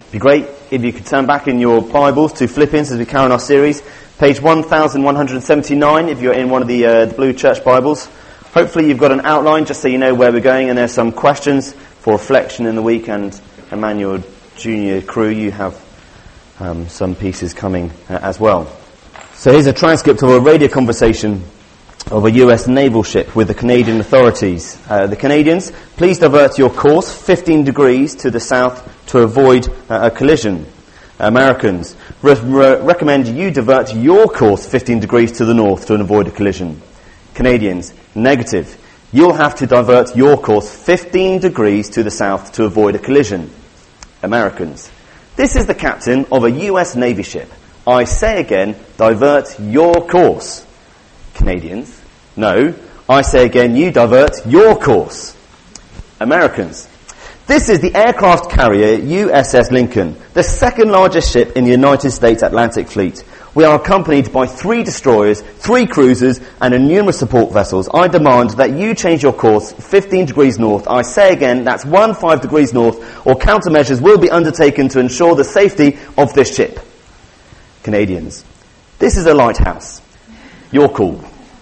It'd be great if you could turn back in your Bibles to Philippians as we carry on our series. Page 1179 if you're in one of the blue church Bibles. Hopefully you've got an outline just so you know where we're going, and there's some questions for reflection in the week. And Emmanuel Junior crew, you have some pieces coming as well. So here's a transcript of a radio conversation of a US naval ship with the Canadian authorities. The Canadians, please divert your course 15 degrees to the south to avoid a collision. Americans, recommend you divert your course 15 degrees to the north to avoid a collision. Canadians, negative. You'll have to divert your course 15 degrees to the south to avoid a collision. Americans, this is the captain of a US Navy ship. I say again, divert your course. Canadians, no. I say again, you divert your course. Americans, this is the aircraft carrier USS Lincoln, the second largest ship in the United States Atlantic Fleet. We are accompanied by 3 destroyers, 3 cruisers, and numerous support vessels. I demand that you change your course 15 degrees north. I say again, that's 15 degrees north, or countermeasures will be undertaken to ensure the safety of this ship. Canadians, this is a lighthouse. You're cool.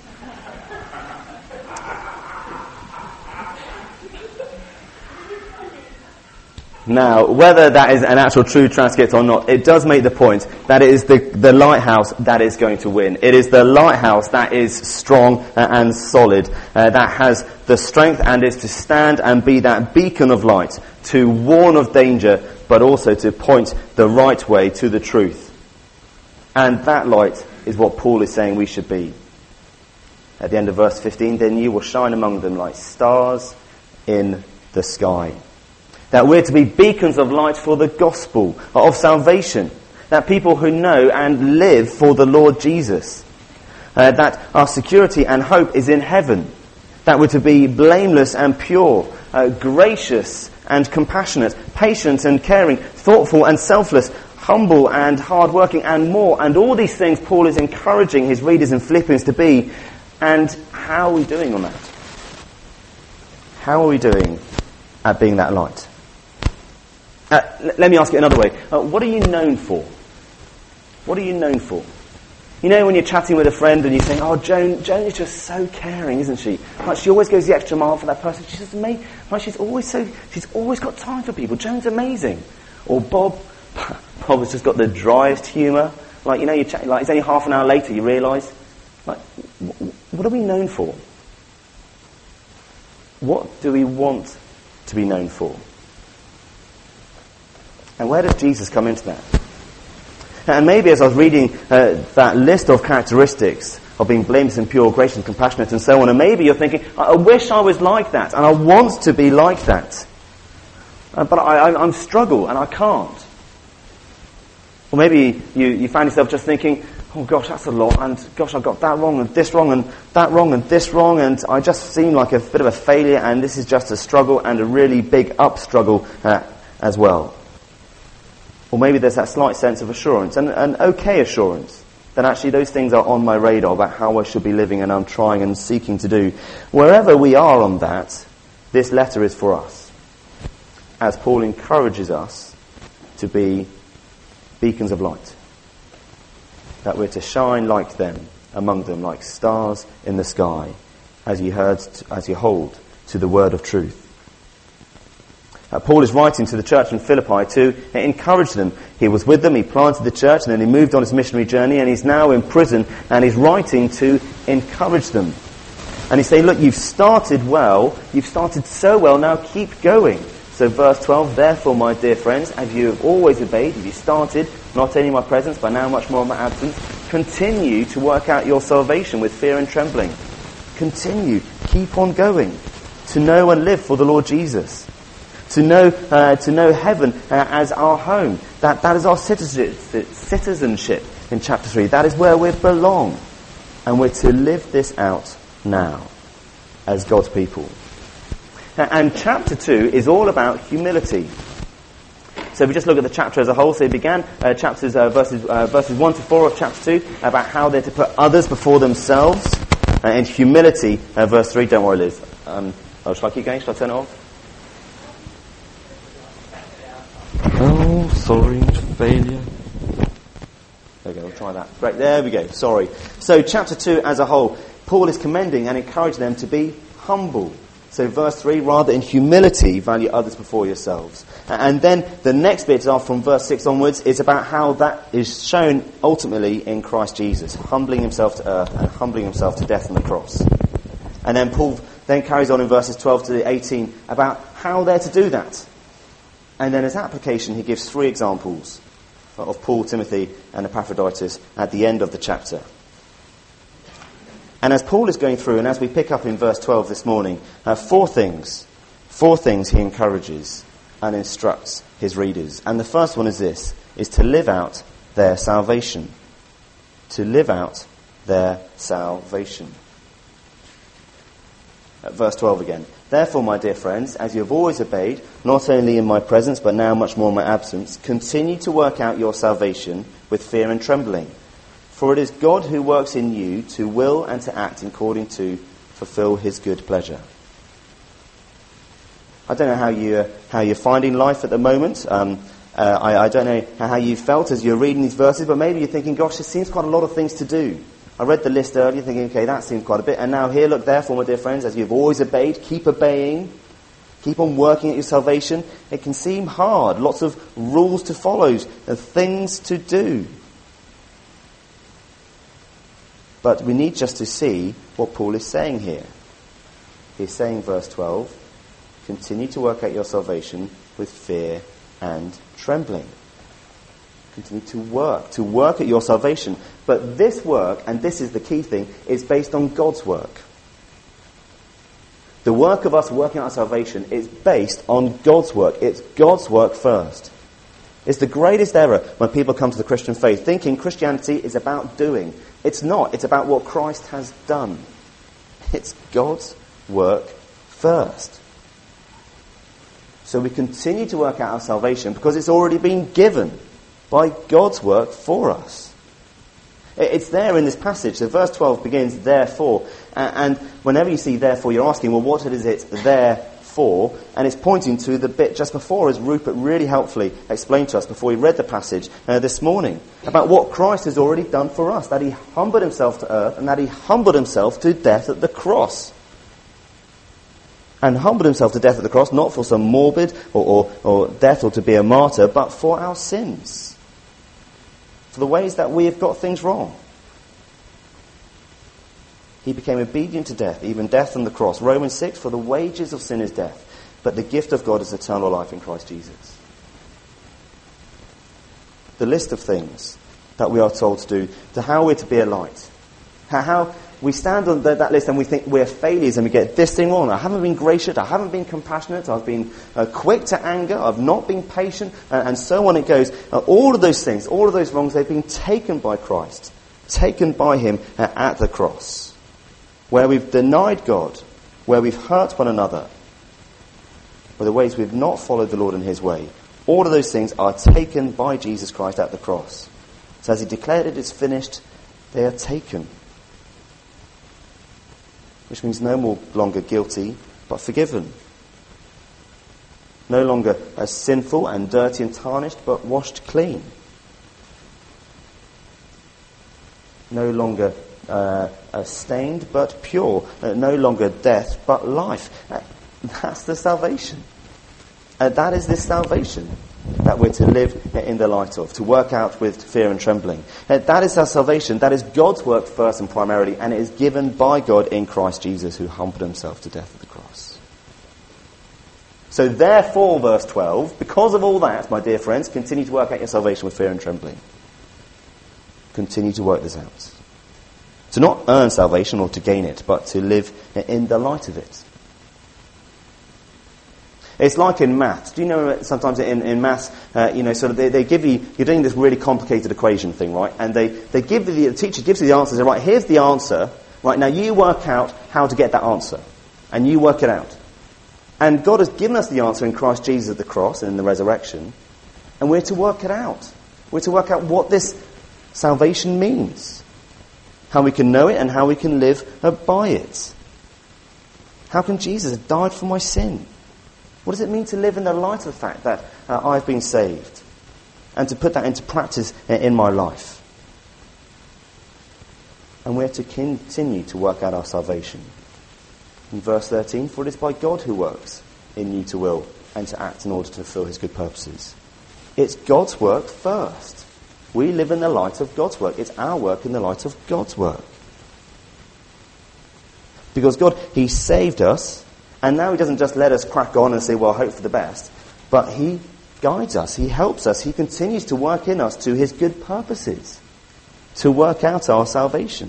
Now, whether that is an actual true transcript or not, it does make the point that it is the lighthouse that is going to win. It is the lighthouse that is strong and solid, that has the strength and is to stand and be that beacon of light, to warn of danger, but also to point the right way to the truth. And that light is what Paul is saying we should be. At the end of verse 15, then you will shine among them like stars in the sky. That we're to be beacons of light for the gospel of salvation. That people who know and live for the Lord Jesus. That our security and hope is in heaven. That we're to be blameless and pure, gracious and compassionate, patient and caring, thoughtful and selfless, humble and hard-working and more. And all these things Paul is encouraging his readers in Philippians to be. And how are we doing on that? How are we doing at being that light? Let me ask it another way. What are you known for? What are you known for? You know when you're chatting with a friend and you're saying, oh, Joan is just so caring, isn't she? Like she always goes the extra mile for that person. She's just amazing. Like she's always got time for people. Joan's amazing. Or Bob has just got the driest humour. Like, you know, you chat, like it's only half an hour later you realise. Like, what are we known for? What do we want to be known for? And where does Jesus come into that? And maybe as I was reading that list of characteristics of being blameless and pure, gracious and compassionate and so on, and maybe you're thinking, I wish I was like that, and I want to be like that. But I'm struggle and I can't. Or maybe you find yourself just thinking, oh gosh, that's a lot, and gosh, I got that wrong and this wrong and that wrong and this wrong, and I just seem like a bit of a failure, and this is just a struggle and a really big up struggle as well. Or maybe there's that slight sense of assurance, and an okay assurance, that actually those things are on my radar about how I should be living and I'm trying and seeking to do. Wherever we are on that, this letter is for us. As Paul encourages us to be beacons of light. That we're to shine like them, among them, like stars in the sky, as you hold to the word of truth. Paul is writing to the church in Philippi to encourage them. He was with them, he planted the church, and then he moved on his missionary journey, and he's now in prison, and he's writing to encourage them. And he's saying, look, you've started well, you've started so well, now keep going. So verse 12, therefore, my dear friends, as you have always obeyed, if you started, not only in my presence, but now much more in my absence, continue to work out your salvation with fear and trembling. Continue, keep on going, to know and live for the Lord Jesus. To know heaven as our home. That is our citizenship in chapter 3. That is where we belong. And we're to live this out now as God's people. And chapter 2 is all about humility. So if we just look at the chapter as a whole, so it began verses 1 to 4 of chapter 2 about how they're to put others before themselves. In humility, verse 3, don't worry Liz. Shall I keep going? Shall I turn it off? Oh, Sorry, failure. There we go, we'll try that. Great, there we go, sorry. So chapter 2 as a whole, Paul is commending and encouraging them to be humble. So verse 3, rather in humility value others before yourselves. And then the next bit from verse 6 onwards is about how that is shown ultimately in Christ Jesus, humbling himself to earth and humbling himself to death on the cross. And then Paul then carries on in verses 12 to 18 about how they're to do that. And then as application he gives 3 examples of Paul, Timothy and Epaphroditus at the end of the chapter. And as Paul is going through, and as we pick up in verse 12 this morning, 4 things he encourages and instructs his readers. And the first one is this, is to live out their salvation. To live out their salvation. At verse 12 again. Therefore, my dear friends, as you have always obeyed, not only in my presence, but now much more in my absence, continue to work out your salvation with fear and trembling. For it is God who works in you to will and to act according to fulfill his good pleasure. I don't know how you're finding life at the moment. I don't know how you felt as you're reading these verses, but maybe you're thinking, gosh, there seems quite a lot of things to do. I read the list earlier thinking, okay, that seems quite a bit. And now here, look, therefore, my dear friends, as you've always obeyed, keep obeying. Keep on working at your salvation. It can seem hard. Lots of rules to follow, things to do. But we need just to see what Paul is saying here. He's saying, verse 12, continue to work out your salvation with fear and trembling. Continue to work at your salvation. But this work, and this is the key thing, is based on God's work. The work of us working out our salvation is based on God's work. It's God's work first. It's the greatest error when people come to the Christian faith thinking Christianity is about doing. It's not. It's about what Christ has done. It's God's work first. So we continue to work out our salvation because it's already been given by God's work for us. It's there in this passage. So verse 12 begins, therefore. And whenever you see therefore, you're asking, well, what is it there for? And it's pointing to the bit just before, as Rupert really helpfully explained to us before he read the passage this morning, about what Christ has already done for us, that he humbled himself to earth and that he humbled himself to death at the cross. And humbled himself to death at the cross, not for some morbid or death or to be a martyr, but for our sins. For the ways that we have got things wrong. He became obedient to death, even death on the cross. Romans 6, for the wages of sin is death, but the gift of God is eternal life in Christ Jesus. The list of things that we are told to do, to how we're to be a light. How we stand on that list and we think we're failures and we get this thing wrong. I haven't been gracious, I haven't been compassionate, I've been quick to anger, I've not been patient, and so on it goes. All of those things, all of those wrongs, they've been taken by Christ, taken by him at the cross. Where we've denied God, where we've hurt one another, or the ways we've not followed the Lord in his way, all of those things are taken by Jesus Christ at the cross. So as he declared it is finished, they are taken. Which means no more longer guilty, but forgiven. No longer as sinful and dirty and tarnished, but washed clean. No longer stained, but pure. No longer death, but life. That's the salvation. That is this salvation that we're to live in the light of, to work out with fear and trembling. That is our salvation. That is God's work first and primarily, and it is given by God in Christ Jesus, who humbled himself to death at the cross. So therefore, verse 12, because of all that, my dear friends, continue to work out your salvation with fear and trembling. Continue to work this out. To not earn salvation or to gain it, but to live in the light of it. It's like in maths. Do you know sometimes in maths, sort of they give you, you're doing this really complicated equation thing, right? And they give you, the teacher gives you the answer, say, right, here's the answer, right, now you work out how to get that answer. And you work it out. And God has given us the answer in Christ Jesus at the cross and in the resurrection. And we're to work it out. We're to work out what this salvation means. How we can know it and how we can live by it. How can Jesus have died for my sin? What does it mean to live in the light of the fact that I've been saved? and to put that into practice in my life. And we're to continue to work out our salvation. In verse 13, for it is by God who works in you to will and to act in order to fulfill his good purposes. It's God's work first. We live in the light of God's work. It's our work in the light of God's work. Because God, he saved us, and now he doesn't just let us crack on and say, well, hope for the best, but he guides us, he helps us, he continues to work in us to his good purposes, to work out our salvation.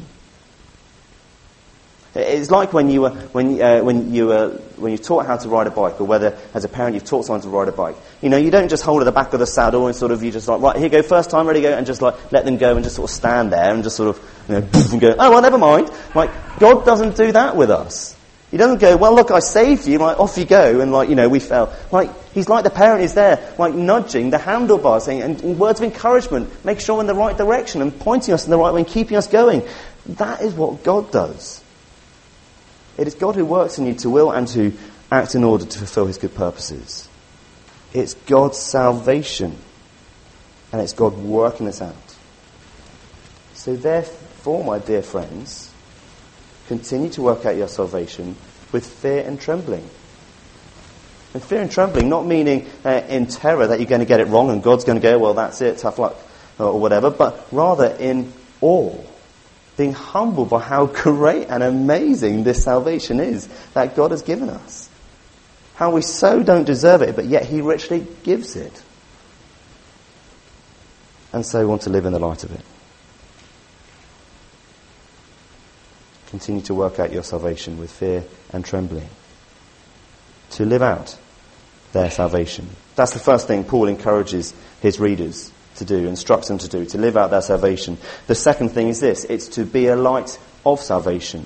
It's like when you taught how to ride a bike, or whether as a parent you've taught someone to ride a bike. You know, you don't just hold at the back of the saddle and sort of you just like, right, here you go, first time, ready, go, and just like let them go and just sort of stand there and just sort of, you know, and go, oh well, never mind. Like, God doesn't do that with us. He doesn't go, well look, I saved you, like off you go, and like, you know, we fell. Like, he's like the parent is there, like nudging the handlebar, saying, and words of encouragement, make sure we're in the right direction and pointing us in the right way and keeping us going. That is what God does. It is God who works in you to will and to act in order to fulfill his good purposes. It's God's salvation. And it's God working this out. So therefore, my dear friends, continue to work out your salvation with fear and trembling. And fear and trembling, not meaning in terror that you're going to get it wrong and God's going to go, well, that's it, tough luck, or whatever, but rather in awe. Being humbled by how great and amazing this salvation is that God has given us. How we so don't deserve it, but yet he richly gives it. And so we want to live in the light of it. Continue to work out your salvation with fear and trembling. To live out their salvation. That's the first thing Paul encourages his readers to do, instructs them to do, to live out their salvation. The second thing is this, it's to be a light of salvation.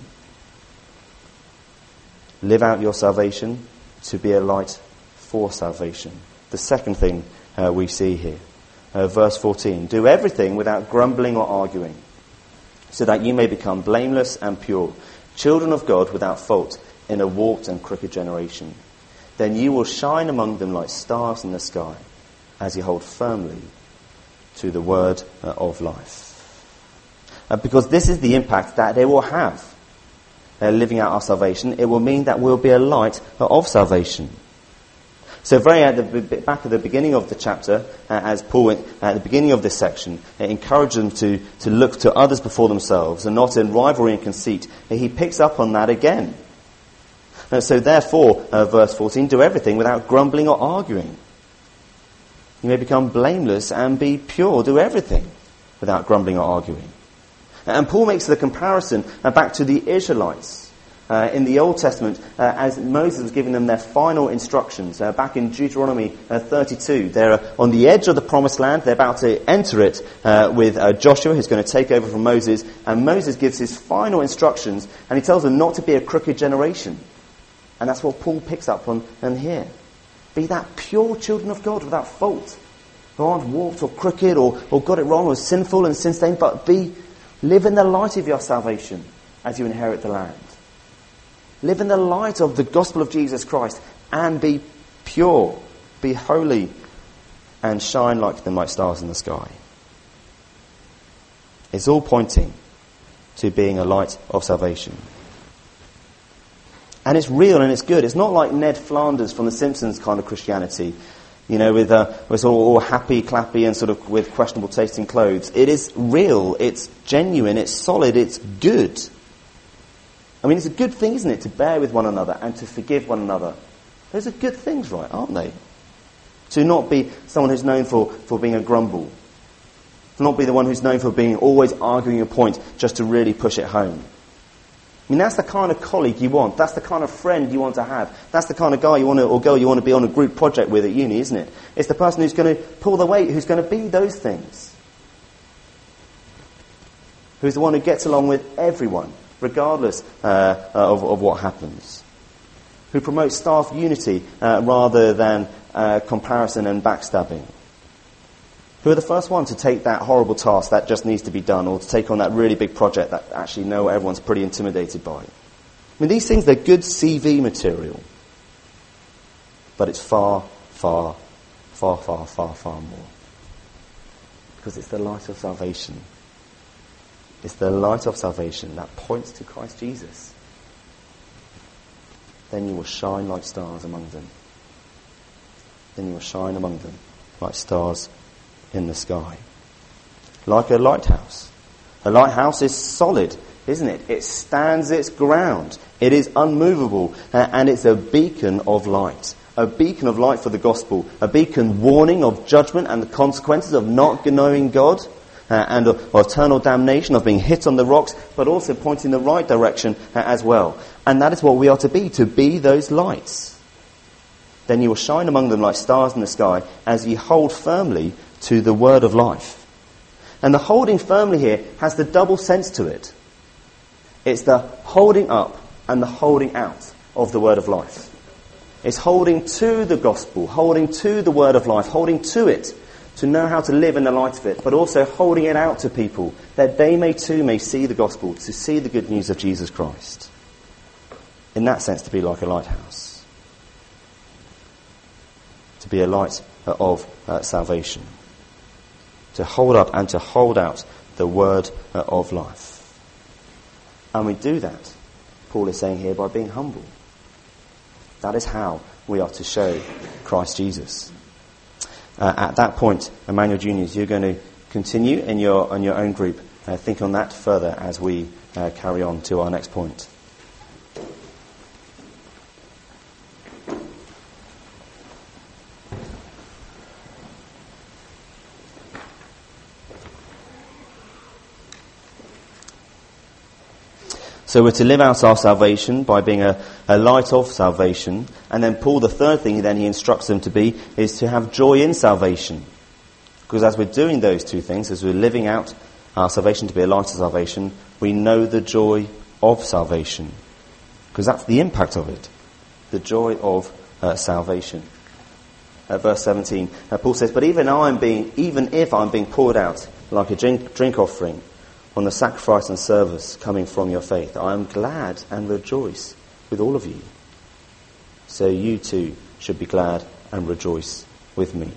Live out your salvation to be a light for salvation. The second thing we see here, verse 14, do everything without grumbling or arguing, so that you may become blameless and pure, children of God without fault in a warped and crooked generation. Then you will shine among them like stars in the sky, as you hold firmly to the word of life. Because this is the impact that they will have living out our salvation. It will mean that we'll be a light of salvation. So very at the back at the beginning of the chapter, as Paul at the beginning of this section encouraged them to look to others before themselves and not in rivalry and conceit, he picks up on that again. So therefore, verse 14, do everything without grumbling or arguing. You may become blameless and be pure. Do everything without grumbling or arguing. And Paul makes the comparison back to the Israelites in the Old Testament as Moses was giving them their final instructions. Back in Deuteronomy 32, they're on the edge of the promised land. They're about to enter it with Joshua, who's going to take over from Moses. And Moses gives his final instructions, and he tells them not to be a crooked generation. And that's what Paul picks up on here. Be that pure children of God without fault, who aren't warped or crooked or got it wrong or sinful and sin-stained, but live in the light of your salvation as you inherit the land. Live in the light of the gospel of Jesus Christ and be pure, be holy, and shine like them like stars in the sky. It's all pointing to being a light of salvation. And it's real and it's good. It's not like Ned Flanders from The Simpsons kind of Christianity, you know, with all happy, clappy, and sort of with questionable tasting clothes. It is real, it's genuine, it's solid, it's good. I mean, it's a good thing, isn't it, to bear with one another and to forgive one another. Those are good things, right, aren't they? To not be someone who's known for being a grumble. To not be the one who's known for being always arguing a point just to really push it home. I mean, that's the kind of colleague you want. That's the kind of friend you want to have. That's the kind of guy you want to, or girl you want to be on a group project with at uni, isn't it? It's the person who's going to pull the weight, who's going to be those things. Who's the one who gets along with everyone, regardless of what happens. Who promotes staff unity rather than comparison and backstabbing. Who are the first ones to take that horrible task that just needs to be done, or to take on that really big project that actually everyone's pretty intimidated by. I mean, these things, they're good CV material. But it's far, far, far, far, far, far more. Because it's the light of salvation. It's the light of salvation that points to Christ Jesus. Then you will shine like stars among them. Then you will shine among them like stars in the sky. Like a lighthouse. A lighthouse is solid, isn't it? It stands its ground. It is unmovable, and it's a beacon of light. A beacon of light for the gospel. A beacon warning of judgment and the consequences of not knowing God, and of eternal damnation, of being hit on the rocks, but also pointing the right direction as well. And that is what we are to be those lights. Then you will shine among them like stars in the sky as ye hold firmly to the word of life. And the holding firmly here has the double sense to it. It's the holding up and the holding out of the word of life. It's holding to the gospel, holding to the word of life, holding to it to know how to live in the light of it, but also holding it out to people that they may see the gospel, to see the good news of Jesus Christ. In that sense, to be like a lighthouse. To be a light of salvation. To hold up and to hold out the word of life. And we do that, Paul is saying here, by being humble. That is how we are to show Christ Jesus. At that point, Emmanuel Juniors, you're going to continue on your own group. Think on that further as we carry on to our next point. So we're to live out our salvation by being a light of salvation. And then Paul, the third thing then he instructs them to be is to have joy in salvation. Because as we're doing those two things, as we're living out our salvation to be a light of salvation, we know the joy of salvation. Because that's the impact of it. The joy of salvation. Verse 17, Paul says, but even if I'm being poured out like a drink offering, on the sacrifice and service coming from your faith, I am glad and rejoice with all of you. So you too should be glad and rejoice with me.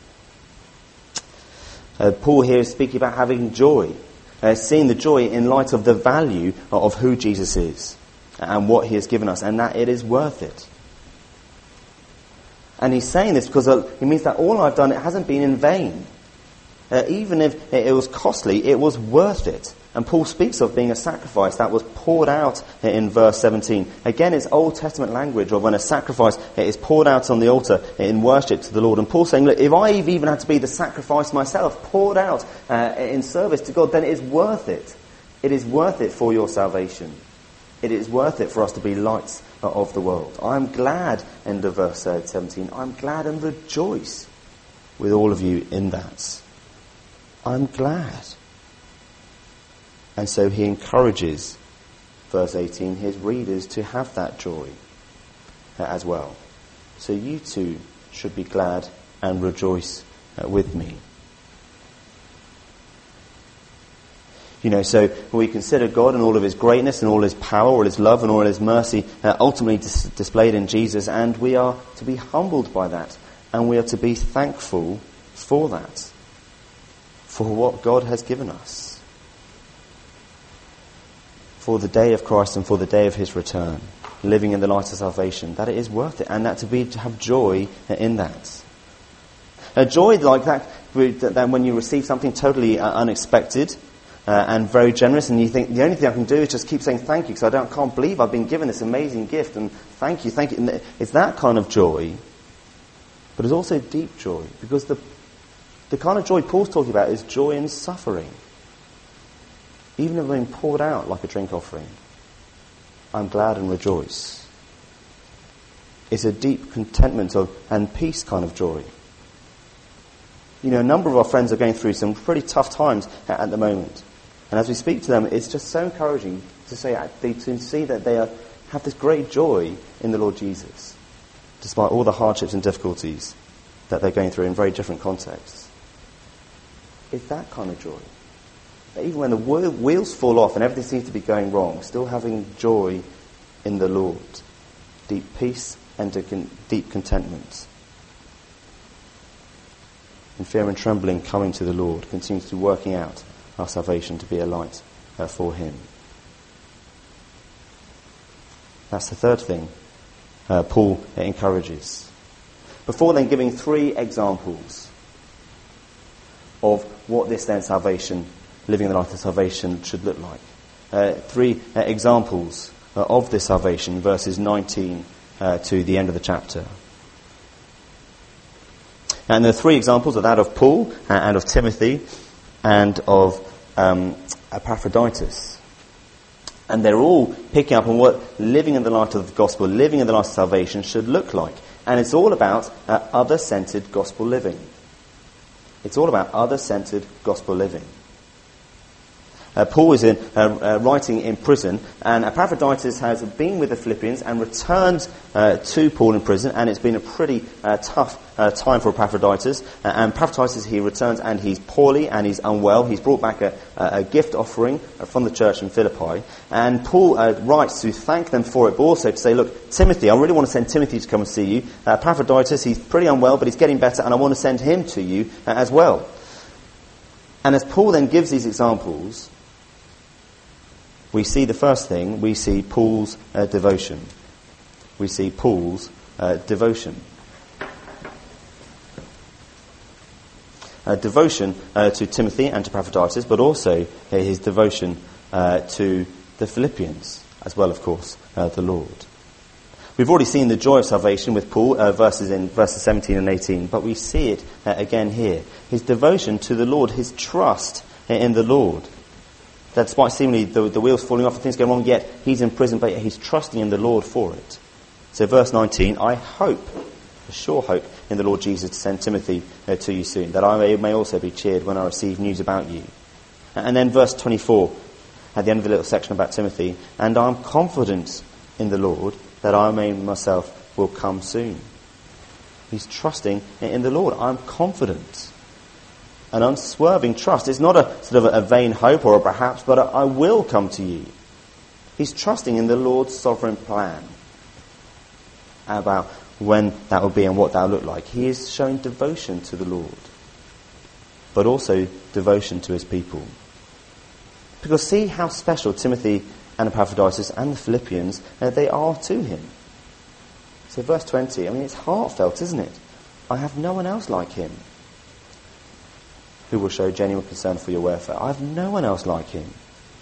Paul here is speaking about having joy, seeing the joy in light of the value of who Jesus is and what he has given us, and that it is worth it. And he's saying this because it means that all I've done, it hasn't been in vain. Even if it was costly, it was worth it. And Paul speaks of being a sacrifice that was poured out in verse 17. Again, it's Old Testament language of when a sacrifice is poured out on the altar in worship to the Lord. And Paul's saying, look, if I even had to be the sacrifice myself, poured out in service to God, then it is worth it. It is worth it for your salvation. It is worth it for us to be lights of the world. I'm glad, end of verse 17, I'm glad and rejoice with all of you in that. I'm glad. And so he encourages, verse 18, his readers to have that joy as well. So you too should be glad and rejoice with me. So we consider God and all of his greatness and all his power, all his love and all his mercy ultimately displayed in Jesus, and we are to be humbled by that, and we are to be thankful for that. For what God has given us. For the day of Christ and for the day of his return. Living in the light of salvation. That it is worth it. And that to have joy in that. A joy like that when you receive something totally unexpected and very generous, and you think the only thing I can do is just keep saying thank you because I can't believe I've been given this amazing gift, and thank you. And it's that kind of joy. But it's also deep joy, because the kind of joy Paul's talking about is joy in suffering. Even if being poured out like a drink offering, I'm glad and rejoice. It's a deep contentment and peace kind of joy. A number of our friends are going through some pretty tough times at the moment. And as we speak to them, it's just so encouraging to see that they have this great joy in the Lord Jesus, despite all the hardships and difficulties that they're going through in very different contexts. It's that kind of joy. That even when the wheels fall off and everything seems to be going wrong, still having joy in the Lord. Deep peace and deep contentment. in fear and trembling coming to the Lord, continuously working out our salvation to be a light for him. That's the third thing Paul encourages. Before then giving 3 examples of what this then salvation, living the life of salvation, should look like. 3 examples of this salvation, verses 19 to the end of the chapter. And the 3 examples are that of Paul and of Timothy and of Epaphroditus. And they're all picking up on what living in the light of the gospel, living in the light of salvation should look like. And it's all about other-centered gospel living. It's all about other-centered gospel living. Paul is writing in prison, and Epaphroditus has been with the Philippians and returned to Paul in prison, and it's been a pretty tough time for Epaphroditus. And Epaphroditus, he returns and he's poorly and he's unwell. He's brought back a gift offering from the church in Philippi, and Paul writes to thank them for it, but also to say, look, Timothy, I really want to send Timothy to come and see you. Epaphroditus, he's pretty unwell, but he's getting better, and I want to send him to you as well. And as Paul then gives these examples, we see the first thing, we see Paul's devotion. We see Paul's devotion. Devotion to Timothy and to Epaphroditus, but also his devotion to the Philippians, as well, of course, the Lord. We've already seen the joy of salvation with Paul, verses 17 and 18, but we see it again here. His devotion to the Lord, his trust in the Lord. That despite seemingly the wheels falling off and things going wrong, yet he's in prison, but he's trusting in the Lord for it. So verse 19, I hope, a sure hope in the Lord Jesus to send Timothy to you soon, that I may also be cheered when I receive news about you. And then verse 24, at the end of the little section about Timothy, and I'm confident in the Lord that I may myself will come soon. He's trusting in the Lord. I'm confident. An unswerving trust. It's not a sort of a vain hope or a perhaps, but I will come to you. He's trusting in the Lord's sovereign plan about when that will be and what that will look like. He is showing devotion to the Lord, but also devotion to his people. Because see how special Timothy and Epaphroditus and the Philippians, they are to him. So verse 20, I mean, it's heartfelt, isn't it? I have no one else like him who will show genuine concern for your welfare. I have no one else like him.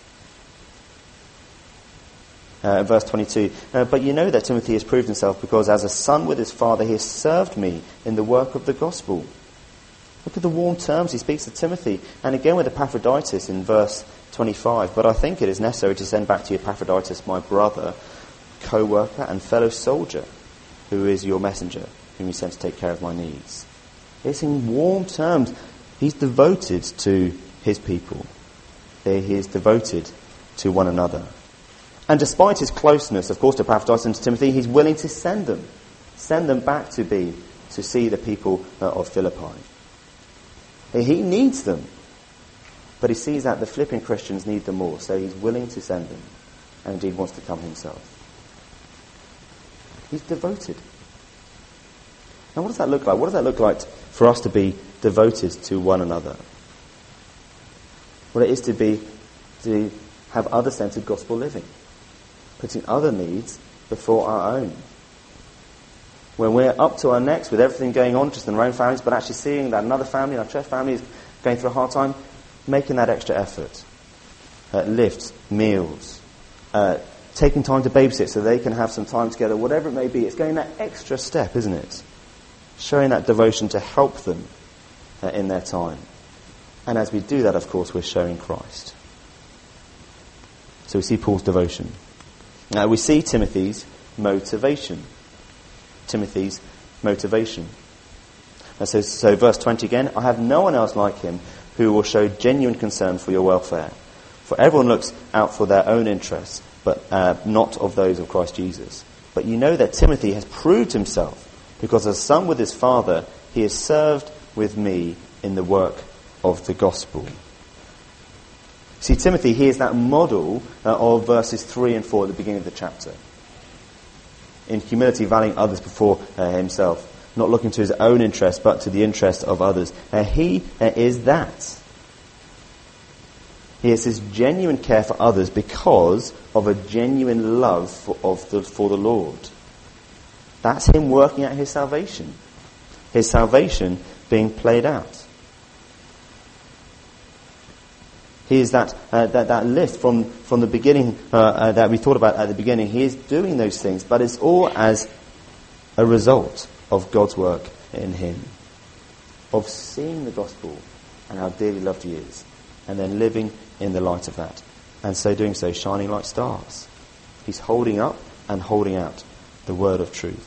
Verse 22, but you know that Timothy has proved himself, because as a son with his father he has served me in the work of the gospel. Look at the warm terms he speaks to Timothy. And again with Epaphroditus in verse 25, but I think it is necessary to send back to you Epaphroditus, my brother, co-worker and fellow soldier, who is your messenger, whom you sent to take care of my needs. It's in warm terms. He's devoted to his people. He is devoted to one another. And despite his closeness, of course, to Epaphroditus and to Timothy, he's willing to send them back to see the people of Philippi. He needs them, but he sees that the Philippian Christians need them more, so he's willing to send them, and indeed wants to come himself. He's devoted. Now, what does that look like? What does that look like for us to be devoted to one another? Well, it is to have other-centered gospel living, putting other needs before our own. When we're up to our necks with everything going on just in our own families, but actually seeing that another family, our church family, is going through a hard time, making that extra effort. Lifts, meals, taking time to babysit so they can have some time together, whatever it may be. It's going that extra step, isn't it? Showing that devotion to help them in their time. And as we do that, of course, we're showing Christ. So we see Paul's devotion. Now we see Timothy's motivation. Timothy's motivation. So verse 20 again, I have no one else like him who will show genuine concern for your welfare. For everyone looks out for their own interests, but not of those of Christ Jesus. But you know that Timothy has proved himself, because as a son with his father, he has served with me in the work of the gospel. See, Timothy, he is that model of verses 3 and 4 at the beginning of the chapter. In humility, valuing others before himself. not looking to his own interest, but to the interest of others. He is that. He has this genuine care for others because of a genuine love for the Lord. That's him working out his salvation. His salvation being played out. He is that list from the beginning that we thought about at the beginning. He is doing those things, but it's all as a result of God's work in him, of seeing the gospel and how dearly loved he is, and then living in the light of that, and so doing so, shining like stars. He's holding up and holding out the word of truth.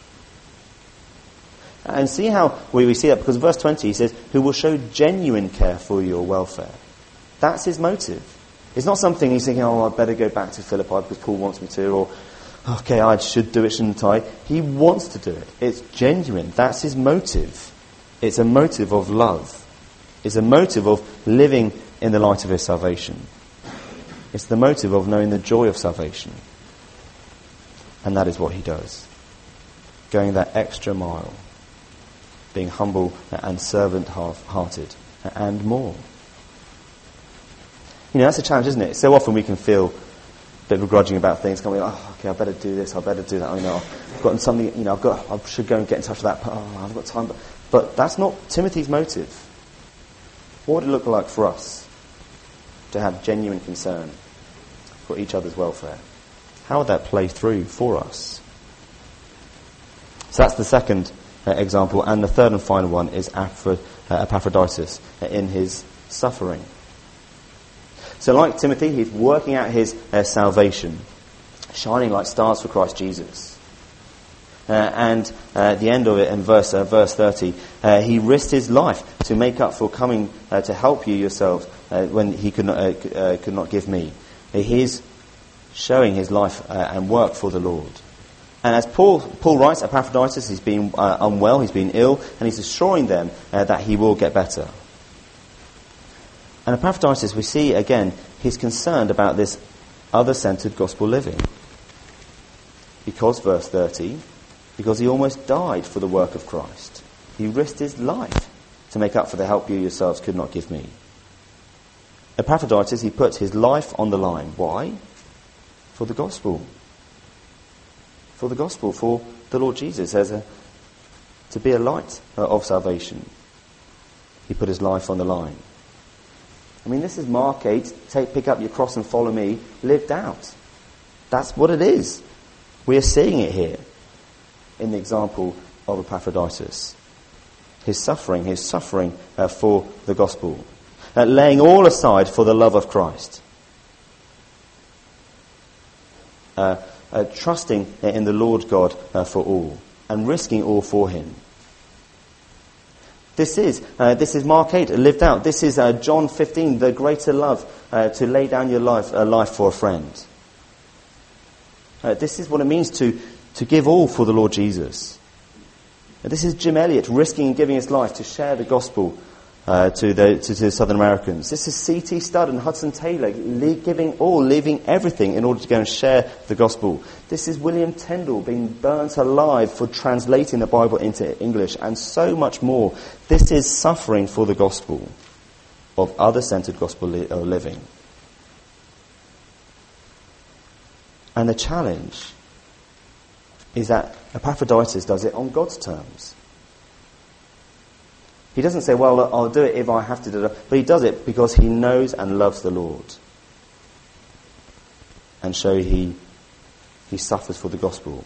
And see how we see that, because verse 20 he says, who will show genuine care for your welfare. That's his motive. It's not something he's thinking, I better go back to Philippi because Paul wants me to, or okay, I should do it, shouldn't I? He wants to do it. It's genuine. That's his motive. It's a motive of love. It's a motive of living in the light of his salvation. It's the motive of knowing the joy of salvation. And that is what he does. Going that extra mile. Being humble and servant-hearted. And more. That's a challenge, isn't it? So often we can feel a bit begrudging about things. Can we? Okay, I better do this. I better do that. I've got something. I should go and get in touch with that. I haven't got time. But that's not Timothy's motive. What would it look like for us to have genuine concern for each other's welfare? How would that play through for us? So that's the second example, and the third and final one is Epaphroditus in his suffering. So like Timothy, he's working out his salvation, shining like stars for Christ Jesus. And at the end of it, in verse 30, he risked his life to make up for coming to help you yourselves when he could not give me. He's showing his life and work for the Lord. And as Paul writes, Epaphroditus, he's been unwell, he's been ill, and he's assuring them that he will get better. And Epaphroditus, we see again, he's concerned about this other-centered gospel living. Because, verse 30, because he almost died for the work of Christ. He risked his life to make up for the help you yourselves could not give me. Epaphroditus, he put his life on the line. Why? For the gospel. For the gospel, for the Lord Jesus, to be a light of salvation. He put his life on the line. This is Mark 8, pick up your cross and follow me, lived out. That's what it is. We are seeing it here in the example of Epaphroditus. His suffering for the gospel. Laying all aside for the love of Christ. Trusting in the Lord God for all. And risking all for him. This is Mark 8, lived out. This is John 15, the greater love, to lay down your life for a friend. This is what it means to give all for the Lord Jesus. This is Jim Elliot risking and giving his life to share the gospel to the Southern Americans. This is C.T. Studd and Hudson Taylor giving all, leaving everything in order to go and share the gospel. This is William Tyndale being burnt alive for translating the Bible into English, and so much more. This is suffering for the gospel of other-centered gospel living. And the challenge is that Epaphroditus does it on God's terms. He doesn't say, well, I'll do it if I have to do it. But he does it because he knows and loves the Lord. And so he suffers for the gospel.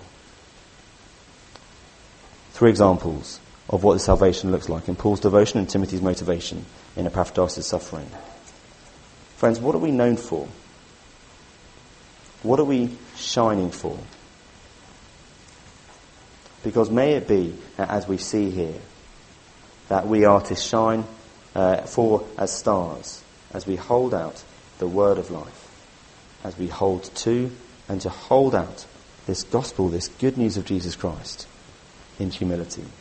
3 examples of what the salvation looks like in Paul's devotion and Timothy's motivation in Epaphroditus' suffering. Friends, what are we known for? What are we shining for? Because may it be, as we see here, that we are to shine for as stars as we hold out the word of life, as we hold to and to hold out this gospel, this good news of Jesus Christ in humility.